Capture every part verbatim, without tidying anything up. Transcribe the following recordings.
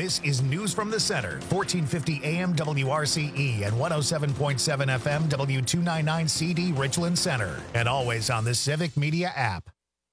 This is News from the Center, fourteen fifty A M W R C E and one oh seven point seven F M W two ninety-nine C D Richland Center. And always on the Civic Media app.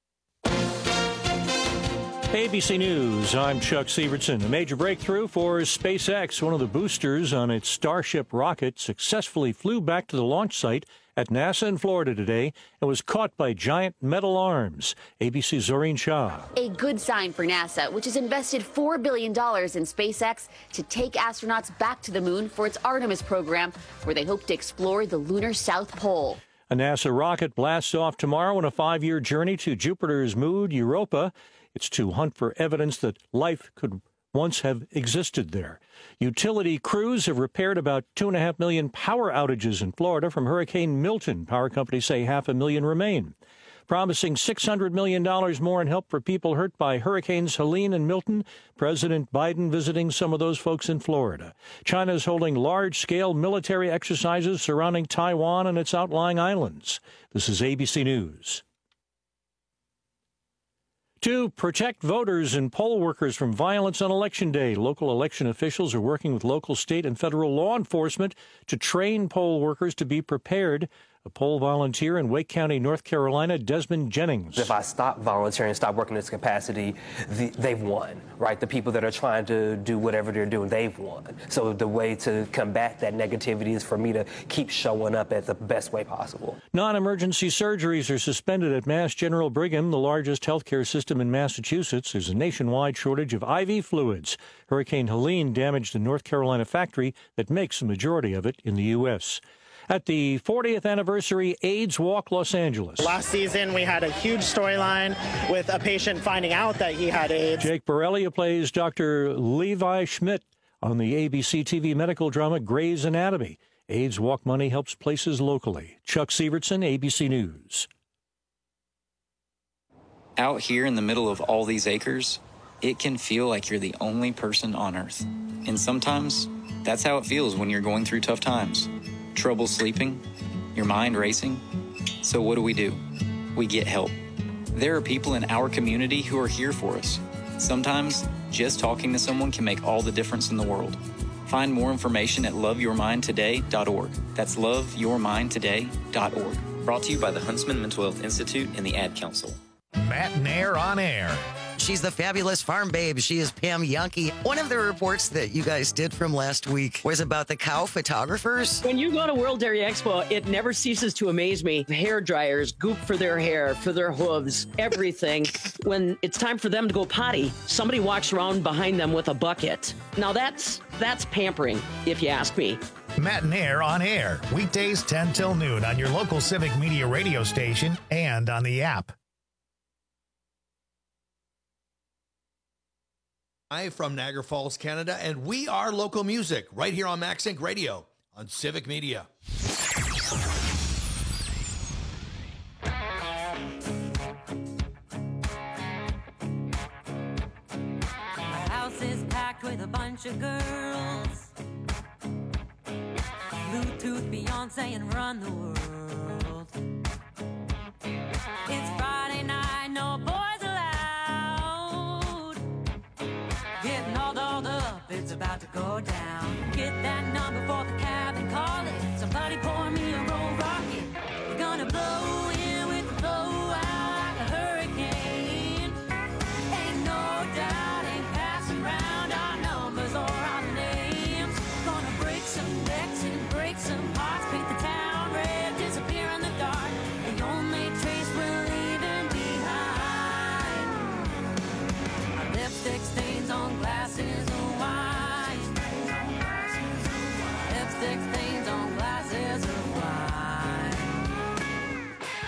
A B C News, I'm Chuck Sievertson. A major breakthrough for SpaceX. One of the boosters on its Starship rocket successfully flew back to the launch site at NASA in Florida today and was caught by giant metal arms. A B C's Zoreen Shah. A good sign for NASA, which has invested four billion dollars in SpaceX to take astronauts back to the moon for its Artemis program, where they hope to explore the lunar South Pole. A NASA rocket blasts off tomorrow on a five-year journey to Jupiter's moon, Europa. It's to hunt for evidence that life could once have existed there. Utility crews have repaired about two and a half million power outages in Florida from Hurricane Milton. Power companies say half a million remain. Promising six hundred million dollars more in help for people hurt by Hurricanes Helene and Milton. President Biden visiting some of those folks in Florida. China is holding large-scale military exercises surrounding Taiwan and its outlying islands. This is A B C News. To protect voters and poll workers from violence on Election Day, local election officials are working with local, state, and federal law enforcement to train poll workers to be prepared. A poll volunteer in Wake County, North Carolina, Desmond Jennings. If I stop volunteering and stop working in this capacity, the, they've won, right? The people that are trying to do whatever they're doing, they've won. So the way to combat that negativity is for me to keep showing up at the best way possible. Non-emergency surgeries are suspended at Mass General Brigham, the largest healthcare system in Massachusetts. There's a nationwide shortage of I V fluids. Hurricane Helene damaged the North Carolina factory that makes the majority of it in the U S At the fortieth anniversary AIDS Walk Los Angeles. Last season, we had a huge storyline with a patient finding out that he had AIDS. Jake Borrelia plays Doctor Levi Schmidt on the A B C T V medical drama Grey's Anatomy. AIDS Walk money helps places locally. Chuck Sievertson, A B C News. Out here in the middle of all these acres, it can feel like you're the only person on Earth. And sometimes, that's how it feels when you're going through tough times. Trouble sleeping, your mind racing. So what do we do? We get help. There are people in our community who are here for us. Sometimes, just talking to someone can make all the difference in the world. Find more information at love your mind today dot org. That's love your mind today dot org. Brought to you by the Huntsman Mental Health Institute and the Ad Council. Matt Nair on air. She's the fabulous farm babe. She is Pam Yankee. One of the reports that you guys did from last week was about the cow photographers. When you go to World Dairy Expo, it never ceases to amaze me. Hair dryers, goop for their hair, for their hooves, everything. When it's time for them to go potty, somebody walks around behind them with a bucket. Now that's that's pampering, if you ask me. Matt Nair on air, weekdays ten till noon on your local Civic Media radio station and on the app. Hi from Niagara Falls, Canada, and we are local music right here on Max Inc Radio on Civic Media. My house is packed with a bunch of girls. Bluetooth, Beyonce, and run the world. It's Friday night, no boys allowed. Getting all dolled up, it's about to go down. Get that number for the cab and call it. Somebody pour me a roll rocket. We're gonna blow in with the blow out like a hurricane. Ain't no doubt, ain't passing round our numbers or our names. Gonna break some necks and break some hearts, paint the town red, disappear in the dark. The only trace we're leaving behind. Our lipstick stains on glasses of wine. Lipstick stains on glasses of wine.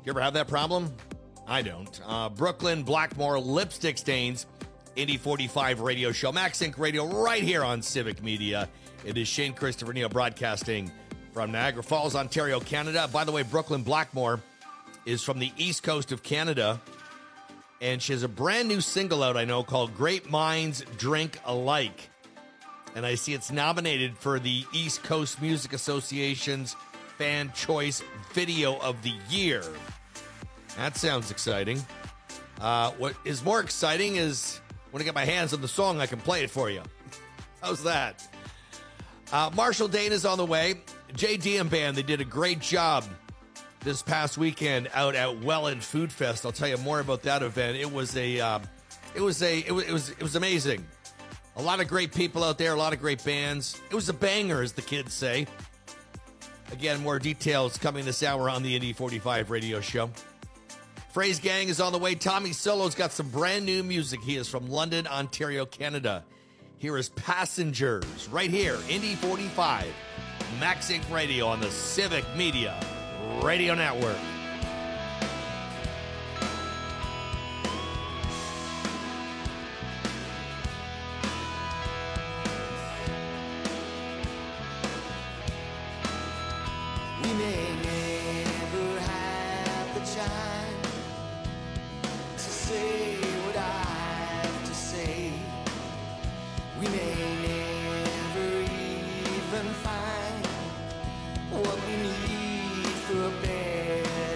You ever have that problem? I don't. Uh, Brooklyn Blackmore lipstick stains. Indy forty-five radio show. MaxSync Radio right here on Civic Media. It is Shane Christopher Neal broadcasting from Niagara Falls, Ontario, Canada. By the way, Brooklyn Blackmore is from the east coast of Canada. And she has a brand new single out, I know, called Great Minds Drink Alike. And I see it's nominated for the East Coast Music Association's Fan Choice Video of the Year. That sounds exciting. Uh, what is more exciting is when I get my hands on the song, I can play it for you. How's that? Uh, Marshall Dane is on the way. J D M Band, they did a great job this past weekend out at Welland Food Fest. I'll tell you more about that event. It was a, uh, it was a, it was, it was, it was amazing. A lot of great people out there, a lot of great bands. It was a banger, as the kids say. Again, more details coming this hour on the Indy forty-five radio show. Phrase Gang is on the way. Tommy Solo's got some brand new music. He is from London, Ontario, Canada. Here is Passengers right here, Indy forty-five, MaxSync Radio on the Civic Media Radio Network. We may never have the time to say what I have to say. We may never even find what we need for a better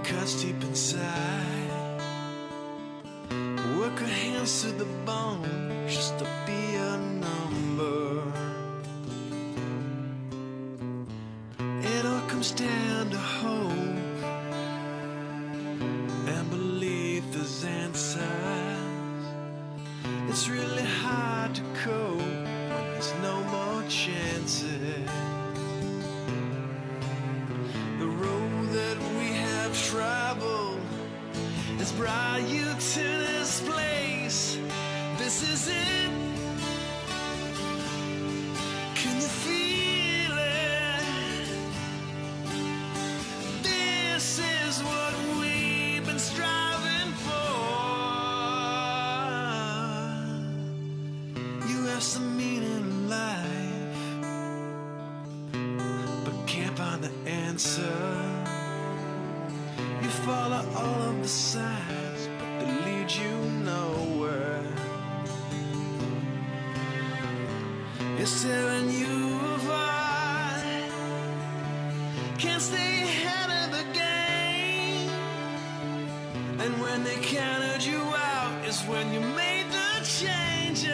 cuts deep inside. Work her hands to the bone just to be a number. It all comes down to hope and belief there's answers. It's really hard to cope when there's no more chances. The road that we have traveled has brought you to this place. This is it. Can you feel it? This is what we've been striving for. You have some meaning in life, but can't find the answer. You follow all of the signs, but they lead you nowhere. It's telling you apart. Can't stay ahead of the game. And when they counted you out is when you made the changes.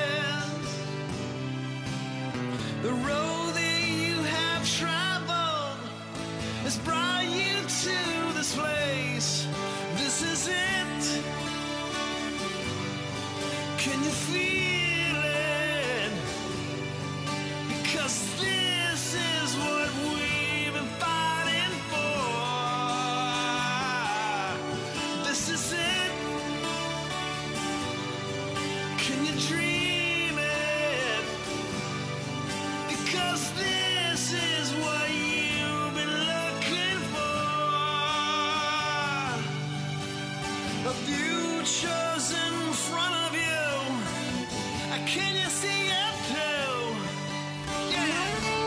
The road that you have traveled has brought you to this place. This is it. Can you feel it? Because this is what we've been fighting for. This is it. Can you dream it? Because this is what you've been looking for. A future's in front of you. Can you see it too? Yeah.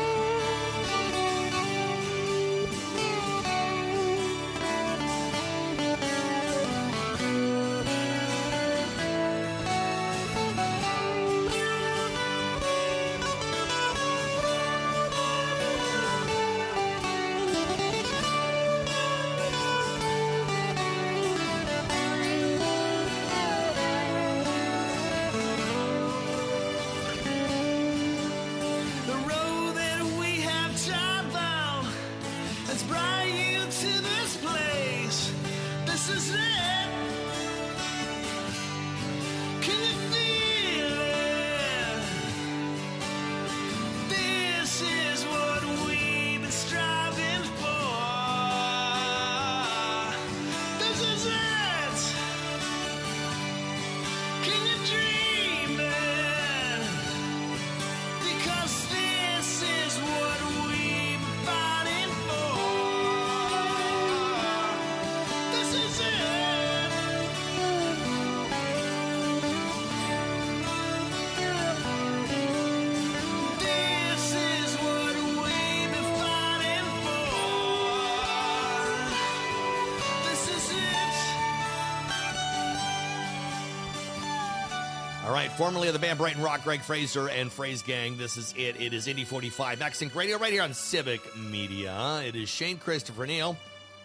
Formerly of the band Brighton Rock, Greg Fraser and Phrase Gang. This is it. It is Indy forty-five, MaxSync Radio, right here on Civic Media. It is Shane Christopher Neal,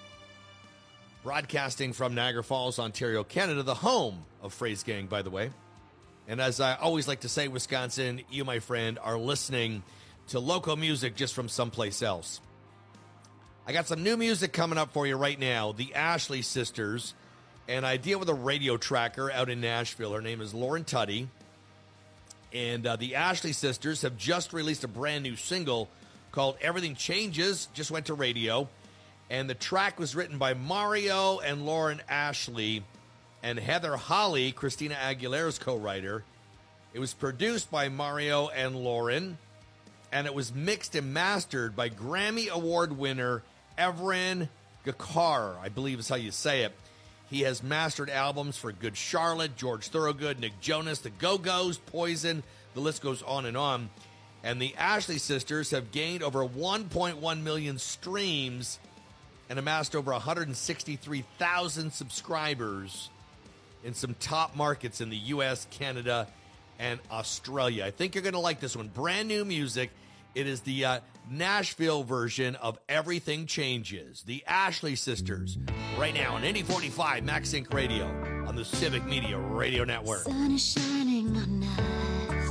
broadcasting from Niagara Falls, Ontario, Canada, the home of Phrase Gang, by the way. And as I always like to say, Wisconsin, you, my friend, are listening to local music just from someplace else. I got some new music coming up for you right now. The Ashley Sisters, and I deal with a radio tracker out in Nashville. Her name is Lauren Tuddy. And uh, the Ashley Sisters have just released a brand new single called Everything Changes, just went to radio. And the track was written by Mario and Lauren Ashley and Heather Holly, Christina Aguilera's co-writer. It was produced by Mario and Lauren, and it was mixed and mastered by Grammy Award winner Evren Gakar, I believe is how you say it. He has mastered albums for Good Charlotte, George Thorogood, Nick Jonas, The Go-Go's, Poison. The list goes on and on. And the Ashley Sisters have gained over one point one million streams and amassed over one hundred sixty-three thousand subscribers in some top markets in the U S, Canada, and Australia. I think you're going to like this one. Brand new music. It is the uh, Nashville version of Everything Changes. The Ashley Sisters, right now on Indy forty-five Max Sync Radio on the Civic Media Radio Network. Sun is shining on us.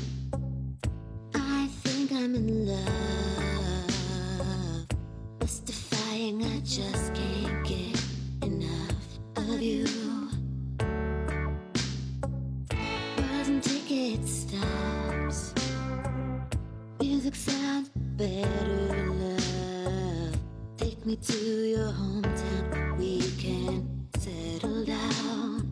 I think I'm in love. Mystifying, I just can't get enough of you. Wasn't ticket stops. Music sounds better, love. Take me to your hometown. We can settle down.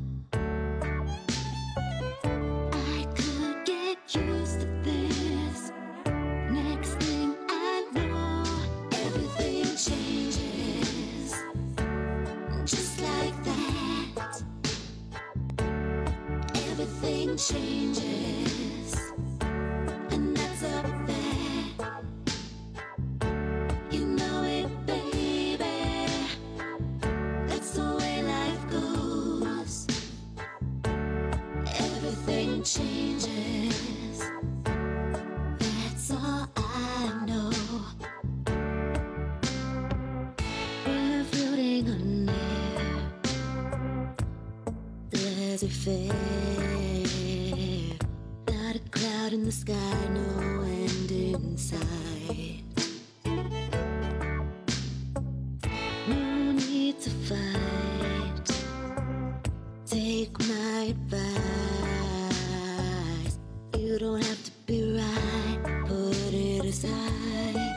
I could get used to this. Next thing I know, everything changes. Just like that. Everything changes. And that's up there. You know it, baby. That's the way life goes. Everything changes. That's all I know. We're floating on air. Desert fair. Not a cloud in the sky, no end in sight. No need to fight. Take my advice. You don't have to be right. Put it aside.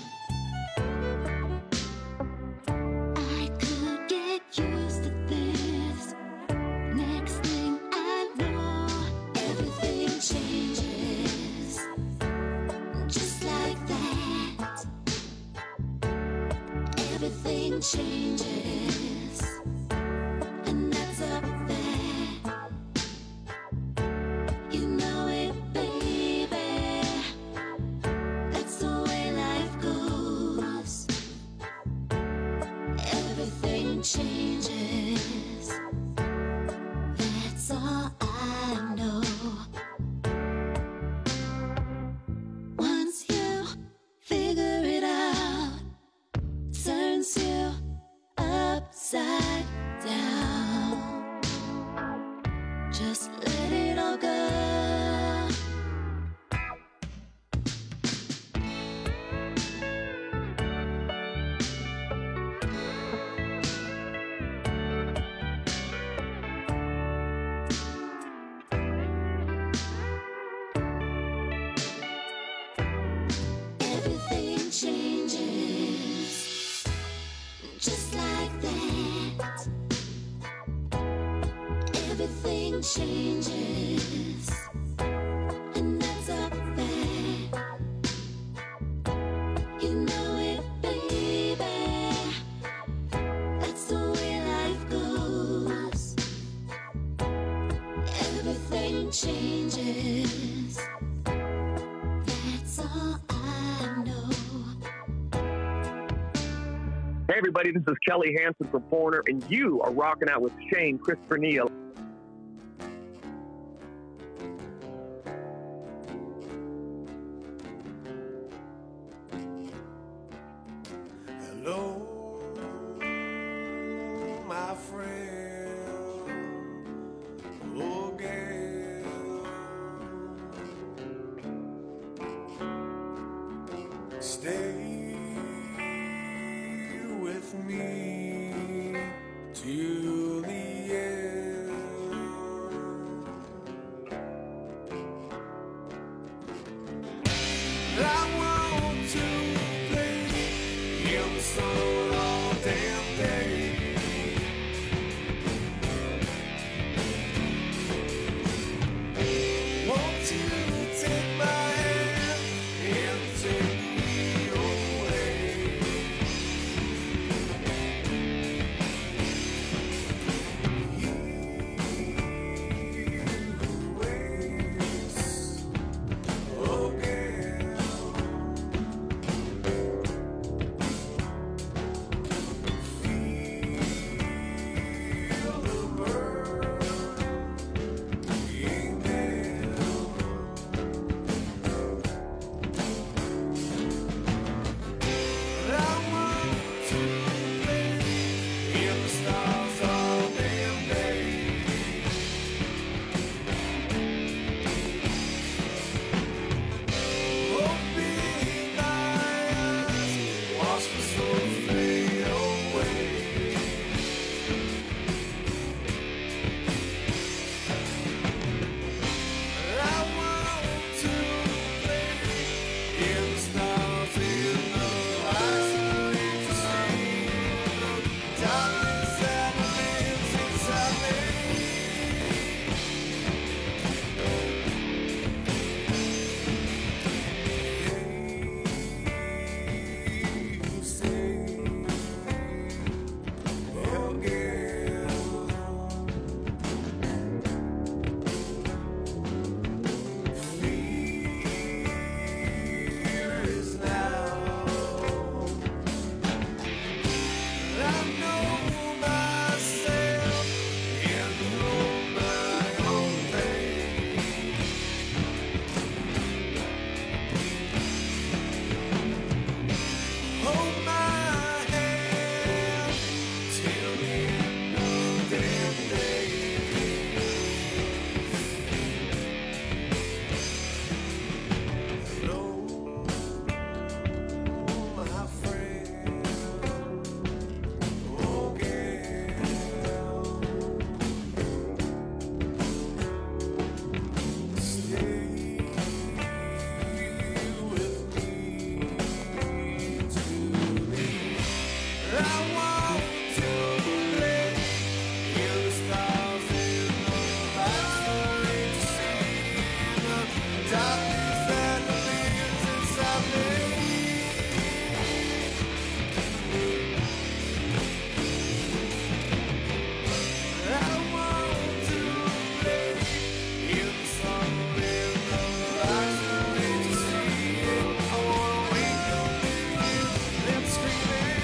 I could get used to this. Next thing I know, everything changes. Just like that. Everything changes. And that's up there. You know it, baby. That's the way life goes. Everything changes. That's all I know. Once you figure it out, turns you upside down. Just let it all go. Everything changes. Just like that. Everything changes. And that's up there. You know it, baby. That's the way life goes. Everything changes. That's all I know. Hey, everybody, this is Kelly Hansen from Foreigner, and you are rocking out with Shane Christopher Neal. Hello, my friend. Oh, girl. Stay with me till the end. I want to play him song all damn day. Won't you take my hand and take me home? darkness that lives inside me. You say, oh girl, fear is now. I know myself and know my own fate. Hold my hand till the end of their days. Hello, my friend. Oh, girl, stay with me today. I want to play in the stars in the light to see the darkness that lives inside me. I want to play in the sun in the light to see it. I wanna wake up and screaming.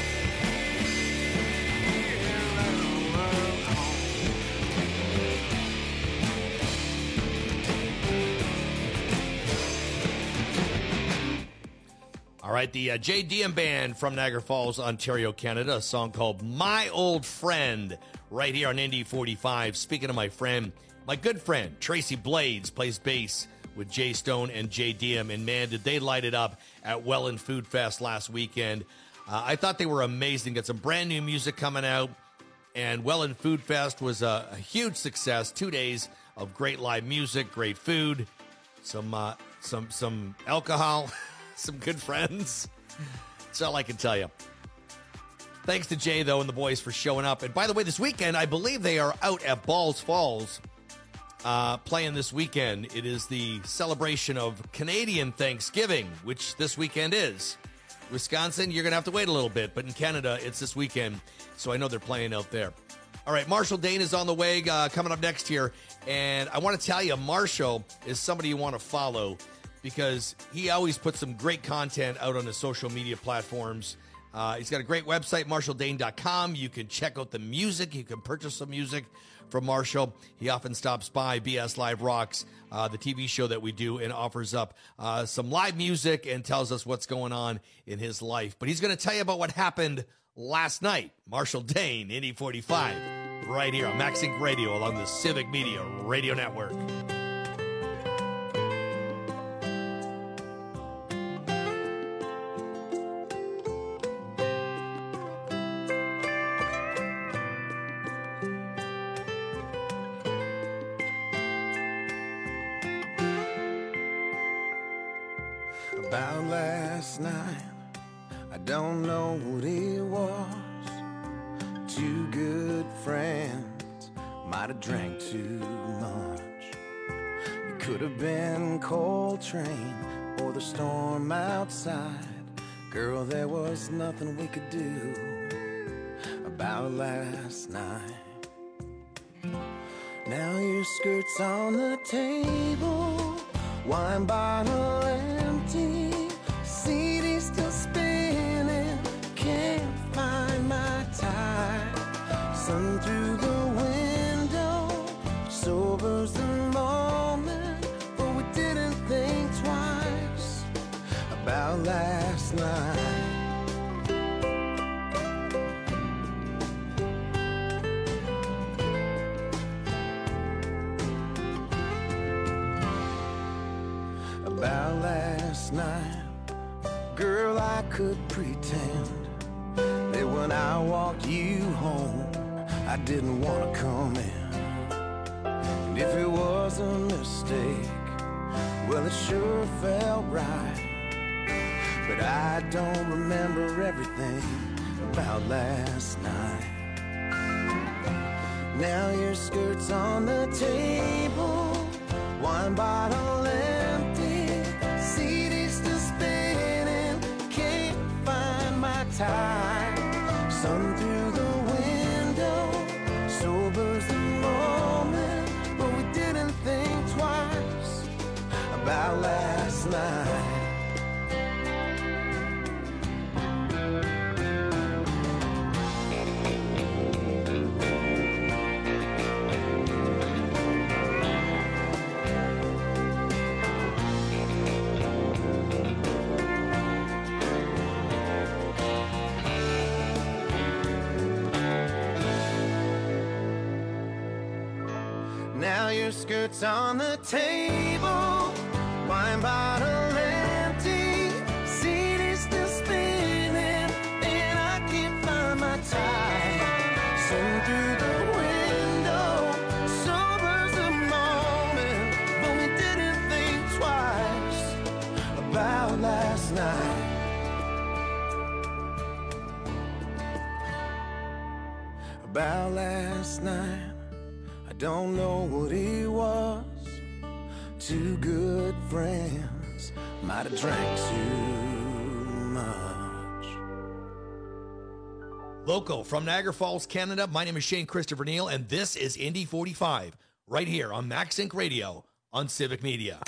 All right, the uh, J D M Band from Niagara Falls, Ontario, Canada, a song called My Old Friend, right here on Indy forty-five. Speaking of my friend, my good friend, Tracy Blades, plays bass with Jay Stone and J D M, and man, did they light it up at Welland Food Fest last weekend. Uh, I thought they were amazing. Got some brand new music coming out, and Welland Food Fest was a, a huge success. Two days of great live music, great food, some uh, some some alcohol, some good friends. That's all I can tell you. Thanks to Jay, though, and the boys for showing up. And by the way, this weekend, I believe they are out at Balls Falls uh, playing this weekend. It is the celebration of Canadian Thanksgiving, which this weekend is. Wisconsin, you're going to have to wait a little bit, but in Canada, it's this weekend, so I know they're playing out there. All right, Marshall Dane is on the way, uh, coming up next here, and I want to tell you, Marshall is somebody you want to follow because he always puts some great content out on his social media platforms. Uh, he's got a great website, marshall dane dot com. You can check out the music. You can purchase some music from Marshall. He often stops by B S Live Rocks, uh, the T V show that we do, and offers up uh, some live music and tells us what's going on in his life. But he's going to tell you about what happened last night. Marshall Dane, Indy forty-five, right here on MaxSync Radio along the Civic Media Radio Network. About last night, I don't know what it was. Two good friends might have drank too much. It could have been Coltrane or the storm outside. Girl, there was nothing we could do about last night. Now your skirt's on the table, wine bottle empty, C D still spinning, can't find my tie. Sun through the window, sobers the moment, but we didn't think twice about last night. About last night, girl, I could pretend that when I walked you home, I didn't want to come in. And if it was a mistake, well, it sure felt right. But I don't remember everything about last night. Now your skirt's on the table, wine bottle empty, C D still spinning, can't find my tie. Sun through the window, sobers the moment, but we didn't think twice about last night. Now your skirt's on the table, wine bottle empty, C D still spinning, and I can't find my tie. Sun through the window, sobers the moment, but we didn't think twice about last night. About last night. Don't know what he was. Two good friends might have drank too much. Local from Niagara Falls, Canada. My name is Shane Christopher Neal, and this is Indy forty-five, right here on MaxSync Radio on Civic Media.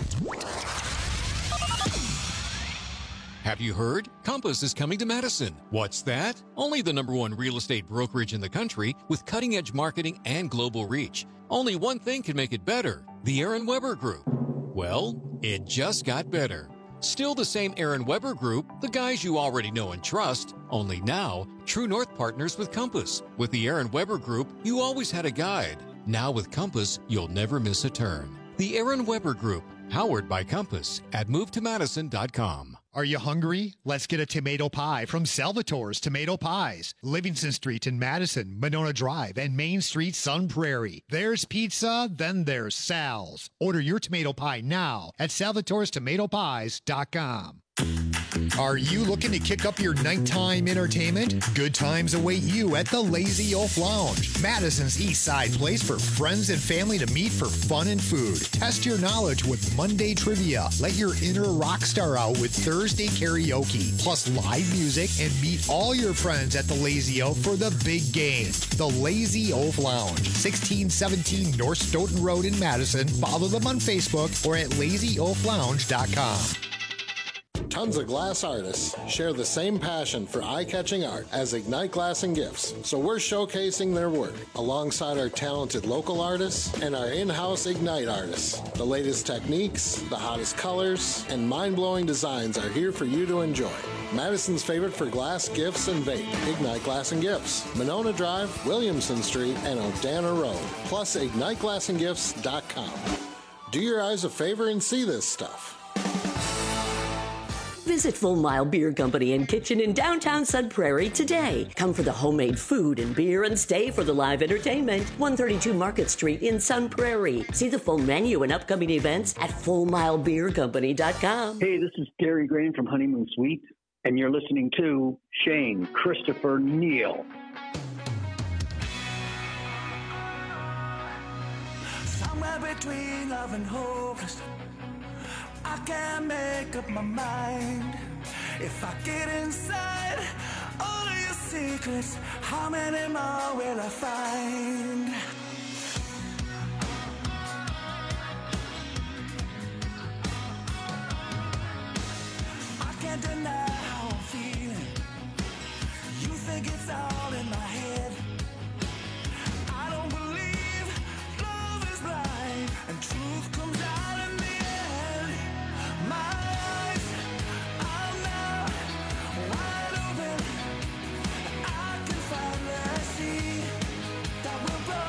Have you heard? Compass is coming to Madison. What's that? Only the number one real estate brokerage in the country with cutting-edge marketing and global reach. Only one thing can make it better, the Aaron Weber Group. Well, it just got better. Still the same Aaron Weber Group, the guys you already know and trust, only now, True North partners with Compass. With the Aaron Weber Group, you always had a guide. Now with Compass, you'll never miss a turn. The Aaron Weber Group, powered by Compass at move to madison dot com. Are you hungry? Let's get a tomato pie from Salvatore's Tomato Pies. Livingston Street in Madison, Monona Drive, and Main Street, Sun Prairie. There's pizza, then there's Sal's. Order your tomato pie now at salvatores tomato pies dot com. Are you looking to kick up your nighttime entertainment? Good times await you at the Lazy Oaf Lounge, Madison's East Side place for friends and family to meet for fun and food. Test your knowledge with Monday trivia. Let your inner rock star out with Thursday karaoke, plus live music, and meet all your friends at the Lazy Oaf for the big game. The Lazy Oaf Lounge, sixteen seventeen North Stoughton Road in Madison. Follow them on Facebook or at lazy oaf lounge dot com. Tons of glass artists share the same passion for eye-catching art as Ignite Glass and Gifts, so we're showcasing their work alongside our talented local artists and our in-house Ignite artists. The latest techniques, the hottest colors, and mind-blowing designs are here for you to enjoy. Madison's favorite for glass, gifts, and vape, Ignite Glass and Gifts, Monona Drive, Williamson Street, and Odana Road, plus ignite glass and gifts dot com. Do your eyes a favor and see this stuff. Visit Full Mile Beer Company and Kitchen in downtown Sun Prairie today. Come for the homemade food and beer and stay for the live entertainment. one thirty-two Market Street in Sun Prairie. See the full menu and upcoming events at full mile beer company dot com. Hey, this is Gary Grain from Honeymoon Suite, and you're listening to Shane Christopher Neal. Somewhere between love and hopeless, I can't make up my mind. If I get inside all of your secrets, how many more will I find? I can't deny how I'm feeling. You think it's all in my head. I don't believe love is blind and truth comes out in the end. My eyes are now wide open. I can finally see that we're broken.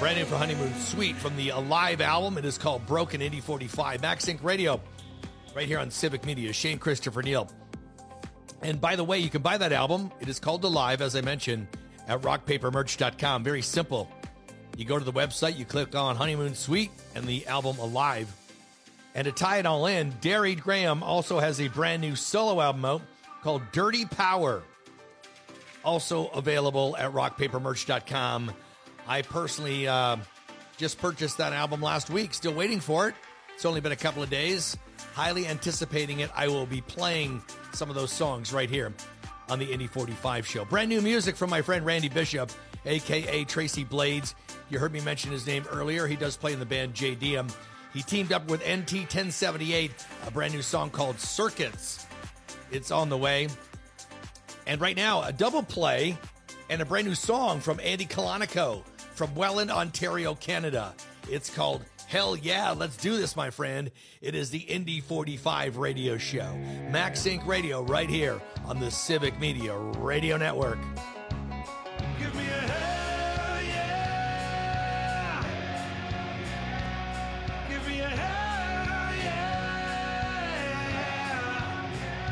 Brand new for Honeymoon Suite from the Alive album. It is called Broken Indy forty-five. MaxSync Radio, right here on Civic Media. Shane Christopher Neal. And by the way, you can buy that album. It is called Alive, as I mentioned, at rock paper merch dot com. Very simple. You go to the website, you click on Honeymoon Suite and the album Alive. And to tie it all in, Derry Graham also has a brand new solo album out called Dirty Power. Also available at rock paper merch dot com. I personally uh, just purchased that album last week. Still waiting for it. It's only been a couple of days. Highly anticipating it. I will be playing some of those songs right here on the Indy forty-five show. Brand new music from my friend Randy Bishop, a k a. Tracy Blades. You heard me mention his name earlier. He does play in the band J D M. He teamed up with N T ten seventy-eight, a brand new song called Circuits. It's on the way. And right now, a double play and a brand new song from Andy Colonico from Welland, Ontario, Canada. It's called Hell Yeah, Let's Do This, my friend. It is the Indy forty-five radio show. MaxSync Radio right here on the Civic Media Radio Network. Give me a hell yeah. Give me a hell yeah.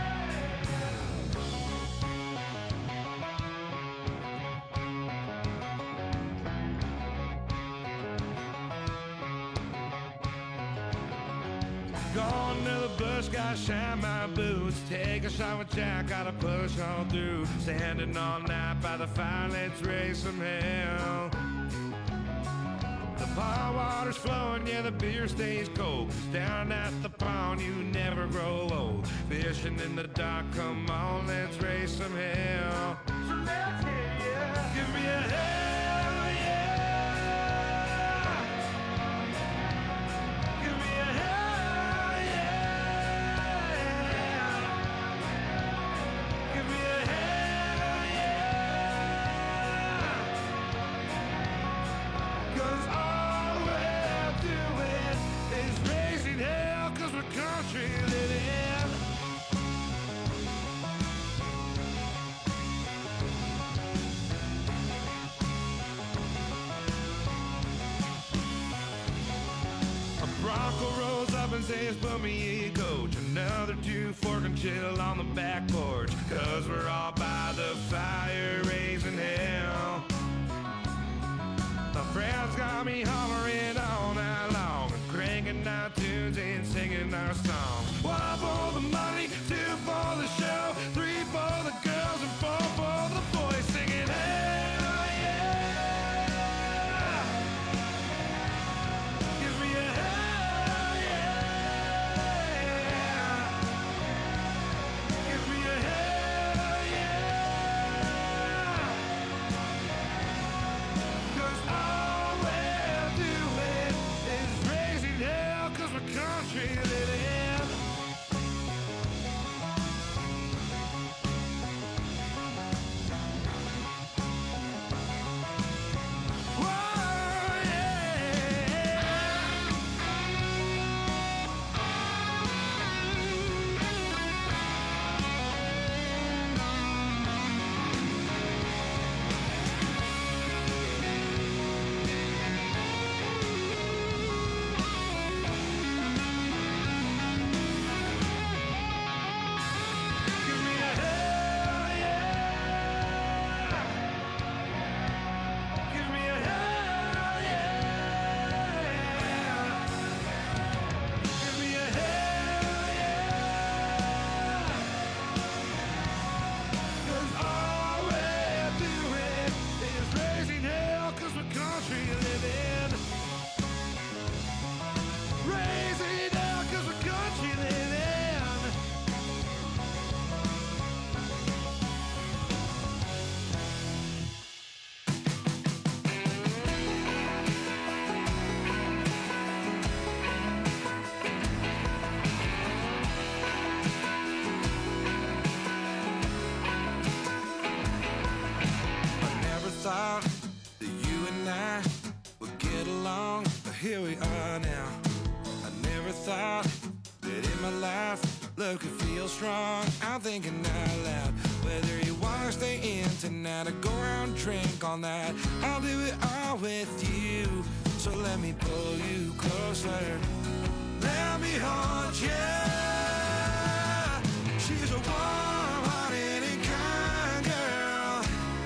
Going to the bush, gotta shine my boots. Take a shot with Jack, gotta push on through. Standing all night by the fire, let's raise some hell. The pond water's flowing, yeah, the beer stays cold. 'Cause down at the pond, you never grow old. Fishing in the dark, come on, let's raise some hell. So let's hear ya. Give me a hell yeah. Give me a hell yeah. Give me a hell yeah. 'Cause all we're doing is raising hell, 'cause we're country living. A Bronco rolls up and says, put me in coach. Another two fork and chill on the back porch. 'Cause we're all by the fire raising hell. My friends got me hollering all night long, cranking out tunes and singing our song. One for the money, two for the show, three for the girls, and four for the boys singing hell yeah. Give me a hell yeah. Give me a hell yeah. 'Cause all we're doing is raising hell, 'cause we're country living. Thought that you and I would get along, but here we are now. I never thought that in my life love could feel strong. I'm thinking out loud. Whether you wanna stay in tonight or go out and drink all night, I'll do it all with you. So let me pull you closer. Let me hold you. She's a warm-hearted and kind girl.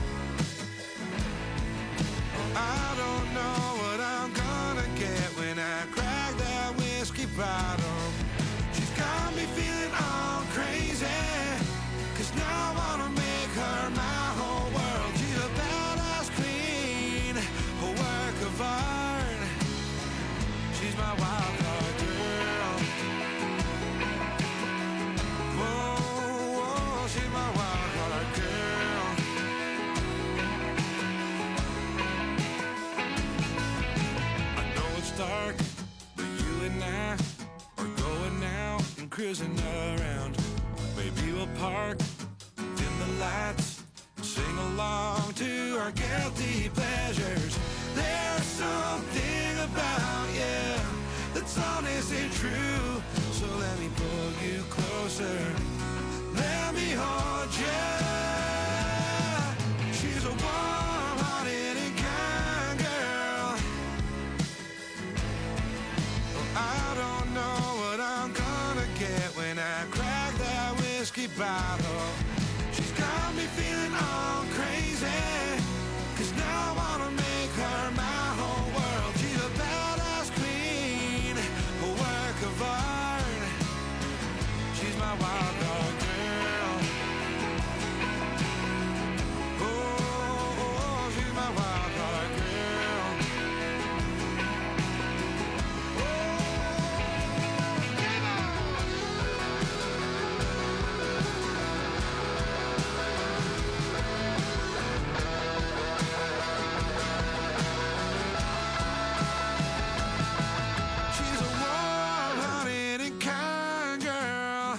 I don't know what I'm gonna get when I crack that whiskey bottle. She's got me feeling all crazy, 'cause now I wanna make her my whole world. She's a badass queen, a work of art. She's my wild card girl. Whoa, whoa, she's my wild card girl. I know it's dark, but you and I are going out and cruising around. Maybe we'll park, dim the lights, sing along to our guilty pleasures. There's something about you that's honest and true. So let me pull you closer. Let me hold you. She's a warm-hearted and kind girl. I don't know what I'm gonna get when I crack that whiskey bottle. She's got me feeling all crazy, 'cause now I wanna make her my whole world. She's a badass queen, a work of art. She's my wild card girl. Oh, oh, she's my wild card girl. She's a warm-hearted and kind girl.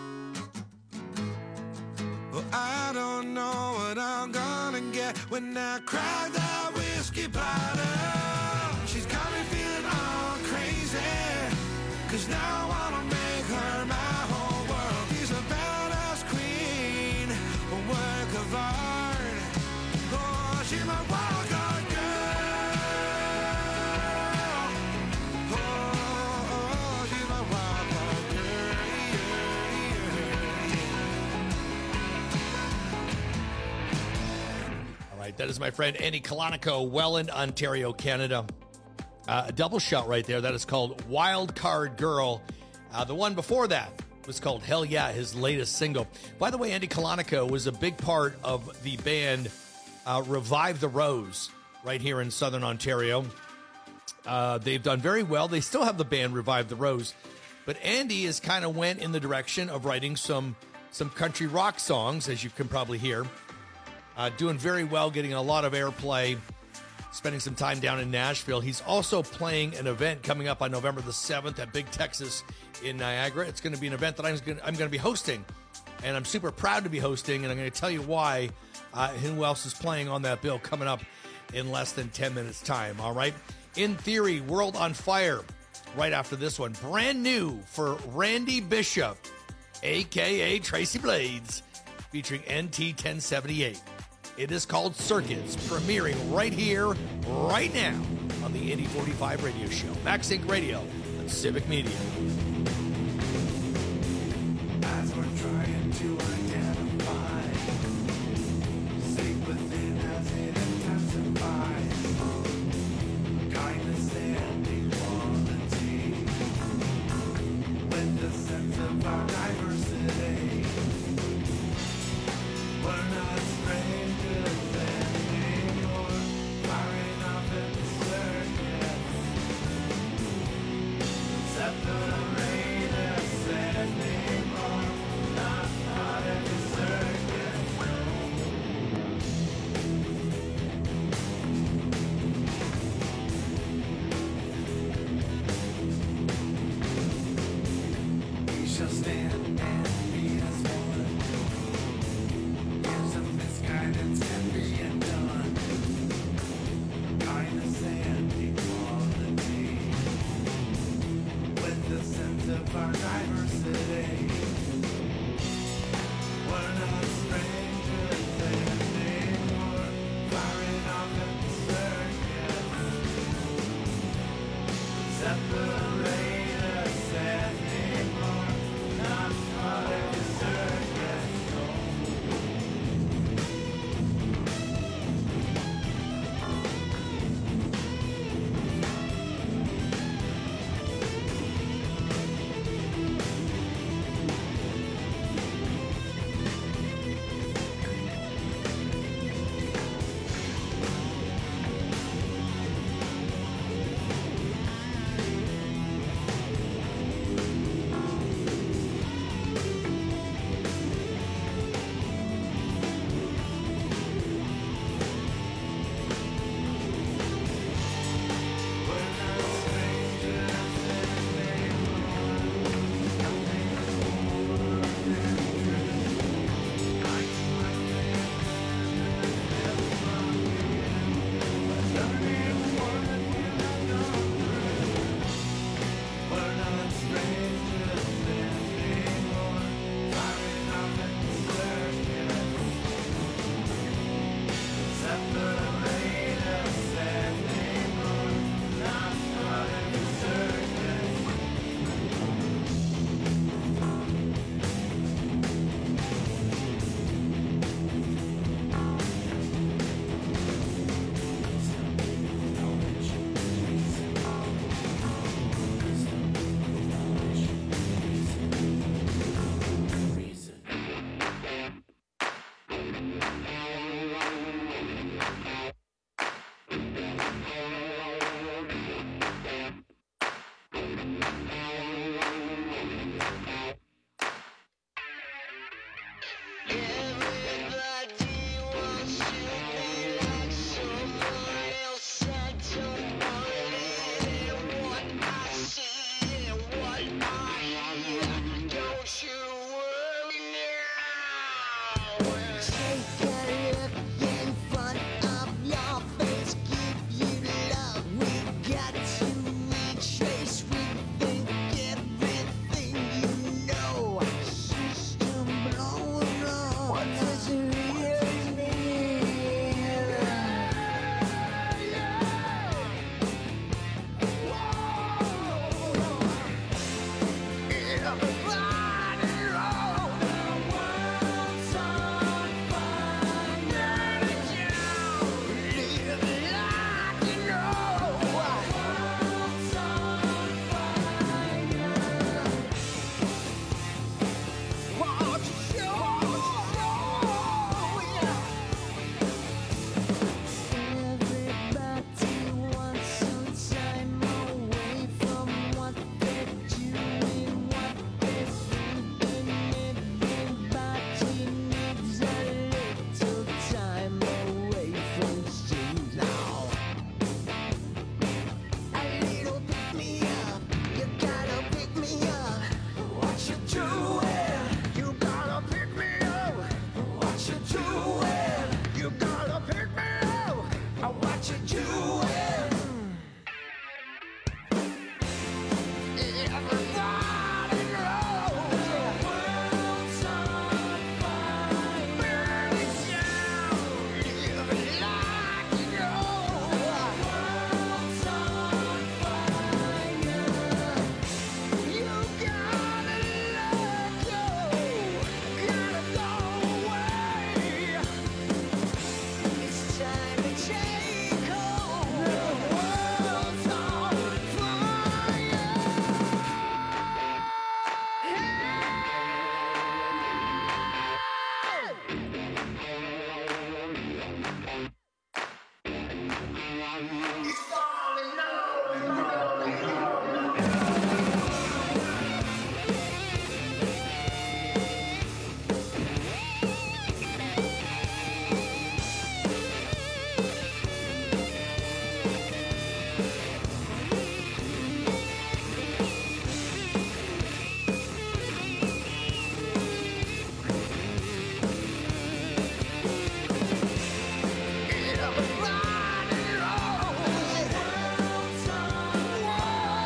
Well, I don't know what I'm gonna get when I crack that whiskey bottle. She's got me feeling all crazy, 'cause now I wanna make her my whole world. She's a badass queen, a work of art. Oh, she's my wild card girl. Oh, oh, she's my wild card girl. All right, that is my friend Andy Kalanico, Welland, Ontario, Canada. Uh, a double shot right there. That is called Wild Card Girl. Uh, the one before that was called Hell Yeah, his latest single. By the way, Andy Kalanico was a big part of the band uh, Revive the Rose right here in Southern Ontario. Uh, they've done very well. They still have the band Revive the Rose. But Andy has kind of went in the direction of writing some, some country rock songs, as you can probably hear. Uh, doing very well, getting a lot of airplay, spending some time down in Nashville. He's also playing an event coming up on November the seventh at Big Texas in Niagara. It's going to be an event that I'm going to, I'm going to be hosting, and I'm super proud to be hosting, and I'm going to tell you why, uh, who else is playing on that bill coming up in less than ten minutes' time, all right? In Theory, World on Fire, right after this one. Brand new for Randy Bishop, a k a. Tracy Blades, featuring N T ten seventy-eight. It is called Circuits, premiering right here, right now, on the Indy forty-five radio show. MaxSync Radio and Civic Media. As we're trying to identify, seek within as it intensifies, kindness and equality, with the sense of our diversity. We're not strangers anymore, firing off in the circuits, separate us anymore, not part of the circuit. We shall stand and be as one. Years of misguidance can be undone. Kindness and equality, with the sense of our diversity. We're not strangers. Everybody knows it.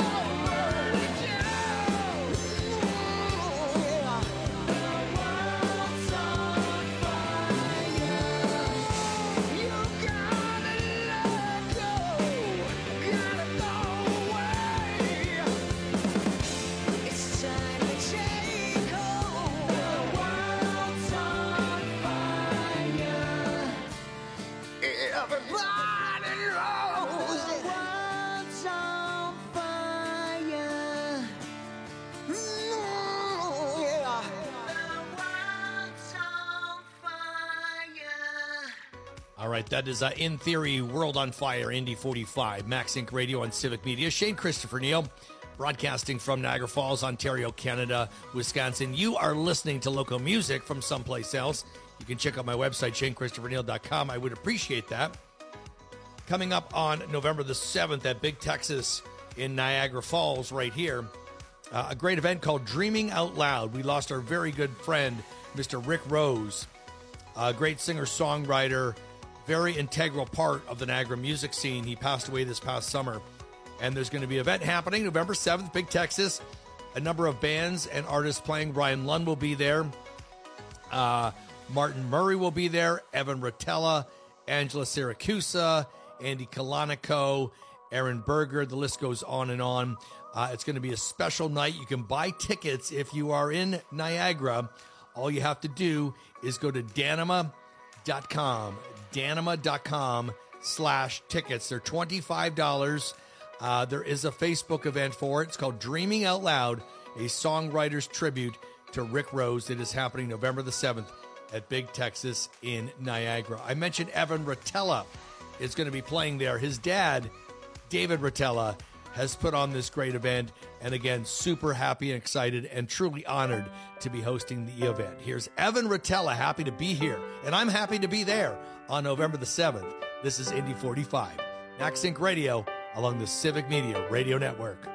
right, that is uh, In Theory, World on Fire, Indy forty-five, Max Inc Radio on Civic Media. Shane Christopher Neal, broadcasting from Niagara Falls, Ontario, Canada, Wisconsin. You are listening to local music from someplace else. You can check out my website, shane christopher neal dot com. I would appreciate that. Coming up on November the seventh at Big Texas in Niagara Falls right here, uh, a great event called Dreaming Out Loud. We lost our very good friend, Mister Rick Rose, a great singer-songwriter, very integral part of the Niagara music scene. He passed away this past summer. And there's going to be an event happening November seventh, Big Texas. A number of bands and artists playing. Ryan Lund will be there. Uh, Martin Murray will be there. Evan Rotella, Angela Siracusa, Andy Kalanico, Aaron Berger. The list goes on and on. Uh, it's going to be a special night. You can buy tickets if you are in Niagara. All you have to do is go to danima dot com. danima dot com slash tickets. They're twenty-five dollars. Uh, there is a Facebook event for it. It's called Dreaming Out Loud, a songwriter's tribute to Rick Rose. It is happening November the seventh at Big Texas in Niagara. I mentioned Evan Rotella is going to be playing there. His dad, David Rotella, has put on this great event. And again, super happy and excited and truly honored to be hosting the event. Here's Evan Rotella, happy to be here. And I'm happy to be there on November the seventh. This is Indy forty-five. Max Inc Radio along the Civic Media Radio Network.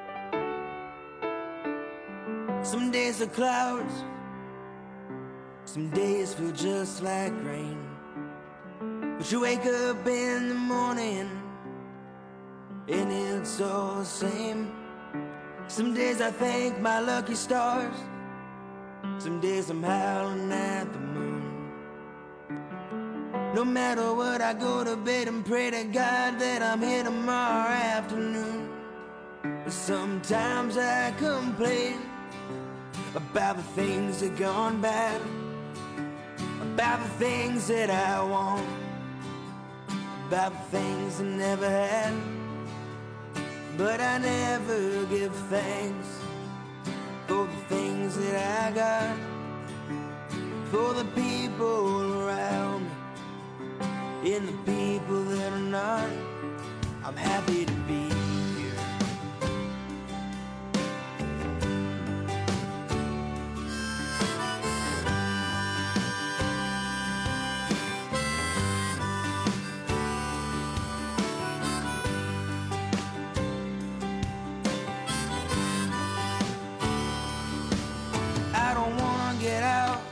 Some days are clouds, some days feel just like rain. But you wake up in the morning and it's all the same. Some days I thank my lucky stars, some days I'm howling at the moon. No matter what, I go to bed and pray to God that I'm here tomorrow afternoon. Sometimes I complain about the things that gone bad, about the things that I want, about the things I never had. But I never give thanks for the things that I got, for the people around me and the people that are not. I'm happy to be here. I don't wanna get out,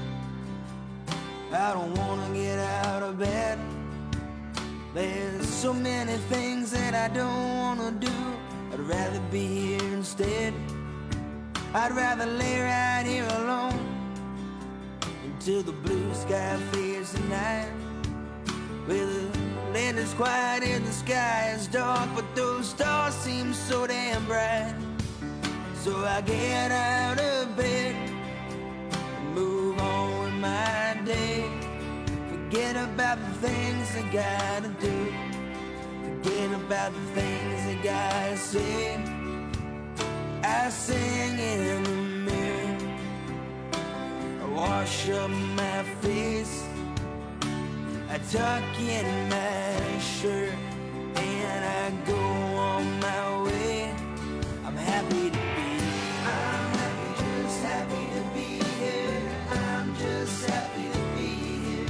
I don't wanna get out of bed. There's so many things that I don't wanna do. I'd rather be here instead. I'd rather lay right here alone until the blue sky fades to night, where the land is quiet and the sky is dark, but those stars seem so damn bright. So I get out of bed and move on with my day. Forget about the things I gotta do, forget about the things I gotta say. I sing in the mirror, I wash up my face, I tuck in my shirt and I go on my way. I'm happy to be, I'm happy, just happy to be here. I'm just happy to be here.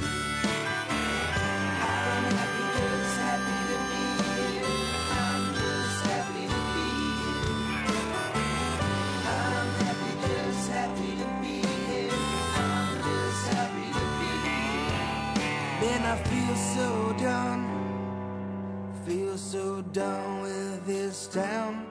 I'm happy, just happy to be here. I'm just happy to be here. I'm happy, just happy to be here. I'm just happy to be here. Then I feel so done, feel so done with this town.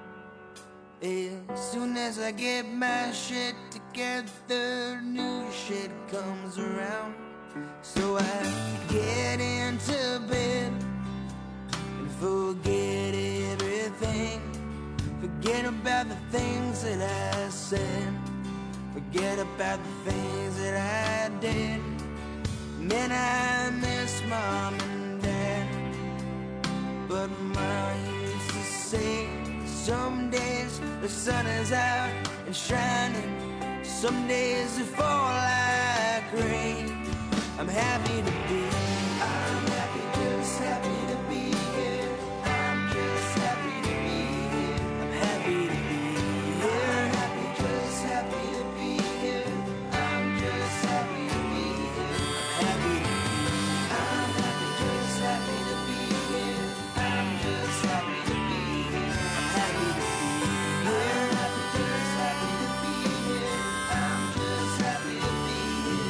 As soon as I get my shit together, new shit comes around. So I get into bed and forget everything. Forget about the things that I said, forget about the things that I did. Man, I miss mom and dad, but Mom used to say, some days the sun is out and shining, some days it fall like rain. I'm happy to be. I'm happy, just happy to be here. I'm just happy to be here. I'm happy to be here. I'm happy, just happy to be here. I'm just happy to be here. I'm happy to be. I'm happy, just happy to be here. I'm just happy to be here. I'm happy to be here. I'm happy, just happy to be here. I'm just happy to be here.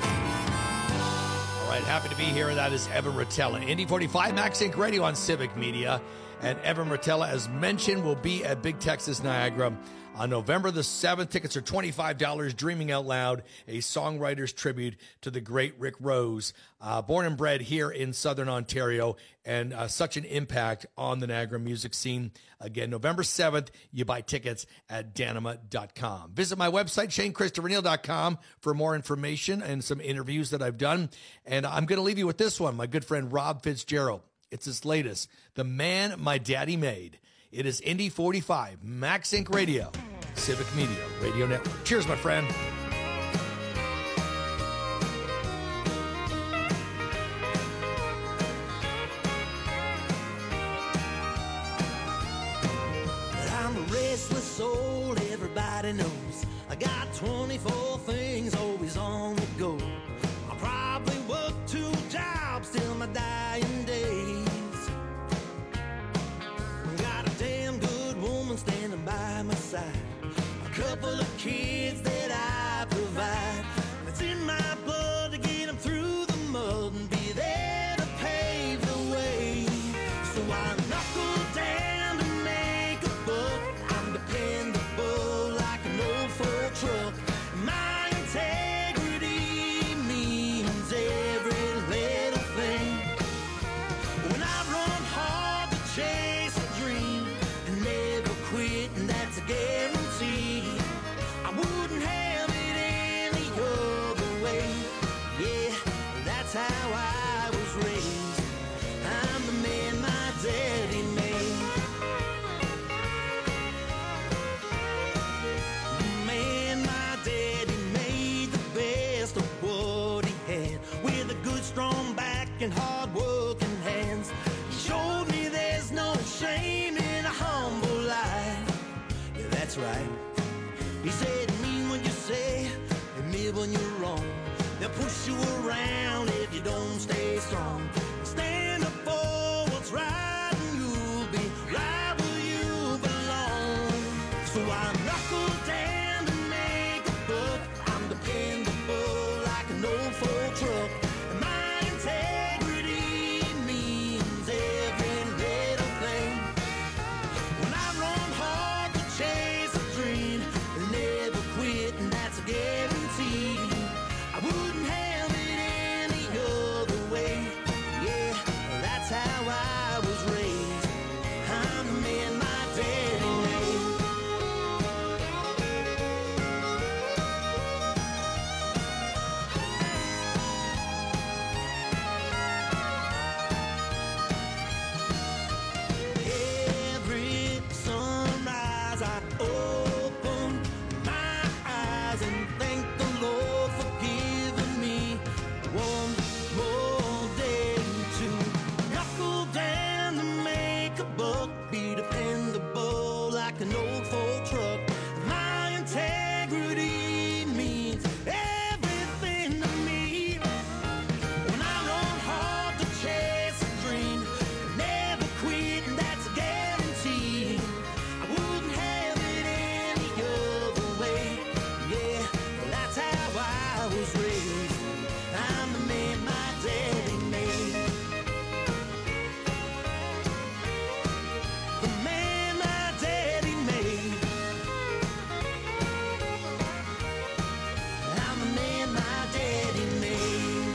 All right, happy to be here. That is Evan Rotella. Indy forty-five, Max Inc Radio on Civic Media. And Evan Rotella, as mentioned, will be at Big Texas Niagara on November the seventh. Tickets are twenty-five dollars. Dreaming Out Loud, a songwriter's tribute to the great Rick Rose. Uh, born and bred here in Southern Ontario, and uh, such an impact on the Niagara music scene. Again, November seventh, you buy tickets at danima dot com. Visit my website, shane christopher neal dot com, for more information and some interviews that I've done. And I'm going to leave you with this one, my good friend Rob Fitzgerald. It's his latest, The Man My Daddy Made. It is Indy forty-five, Max Inc Radio, Civic Media Radio Network. Cheers, my friend. I'm a restless soul, everybody knows. I got twenty-four things always on the go. I'll probably work two jobs till my dying days. Got a damn good woman standing by my side. A couple of kids that I provide. It's in my blood to get them through the mud and be there to pave the way. So I knuckle down to make a buck. I'm dependable like an old Ford truck. My integrity means every little thing. When I run hard to chase a dream and never quit, and that's a guarantee. I wouldn't have it any other way. Yeah, that's how I was raised. I'm the man my daddy made. The man my daddy made, the best of what he had, with a good strong back and hard working hands. He showed me there's no shame in a humble life. Yeah, that's right. He said, mean what you say, admit when you're wrong. They'll push you around if you don't stay strong. Stand up for what's right, and you'll be right where you belong. So I knuckle down to make a buck. I'm dependable like an old Ford truck. And my integrity means every little thing. When I run hard to chase a dream and never quit, and that's a guarantee. I wouldn't have it any other way. Yeah, that's how I was raised. I'm the man my daddy made. Every sunrise I open my eyes and thank the Lord for giving me one more day to knuckle down to make a buck, be dependable like an old Ford truck. My integrity means everything to me. When I run hard to chase a dream, never quit, and that's a guarantee. I wouldn't have it any other way. Yeah, that's how I was raised. I'm the man my daddy made. The man my daddy made. I'm the man my daddy made.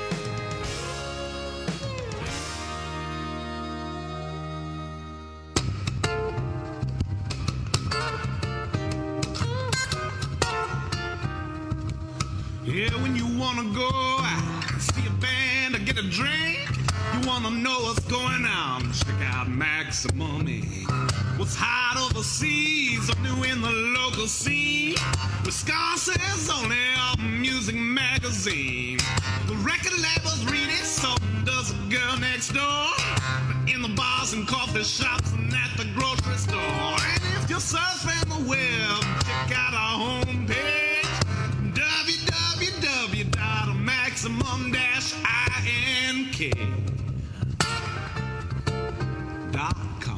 Yeah, when you wanna go out, see a band or get a drink, you wanna know what's going on, check out Maximum. What's hot overseas on new in the local scene. Wisconsin's only a music magazine. The record labels read it, so does the girl next door. But in the bars and coffee shops and at the grocery store. And if you're surfing the web, check out our homepage, w w w dot maximum dash ink dot com.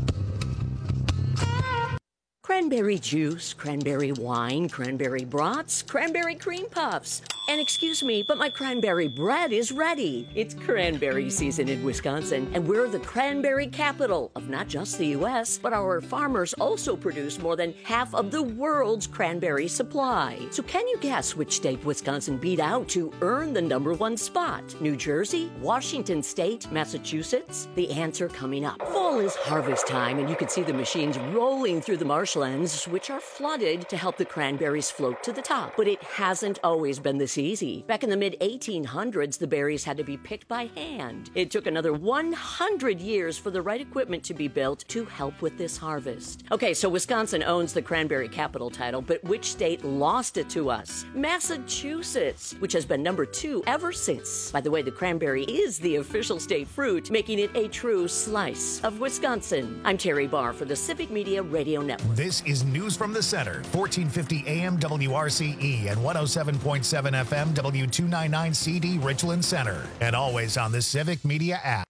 Cranberry juice, cranberry wine, cranberry brats, cranberry cream puffs. And excuse me, but my cranberry bread is ready. It's cranberry season in Wisconsin, and we're the cranberry capital of not just the U S, but our farmers also produce more than half of the world's cranberry supply. So can you guess which state Wisconsin beat out to earn the number one spot? New Jersey, Washington State, Massachusetts? The answer coming up. Fall is harvest time, and you can see the machines rolling through the marshlands, which are flooded to help the cranberries float to the top. But it hasn't always been this easy. Back in the mid eighteen hundreds, the berries had to be picked by hand. It took another one hundred years for the right equipment to be built to help with this harvest. Okay, so Wisconsin owns the cranberry capital title, but which state lost it to us? Massachusetts, which has been number two ever since. By the way, the cranberry is the official state fruit, making it a true slice of Wisconsin. I'm Terry Barr for the Civic Media Radio Network. This is News from the Center, fourteen fifty A M W R C E and one oh seven point seven F M W two ninety-nine C D Richland Center, and always on the Civic Media app.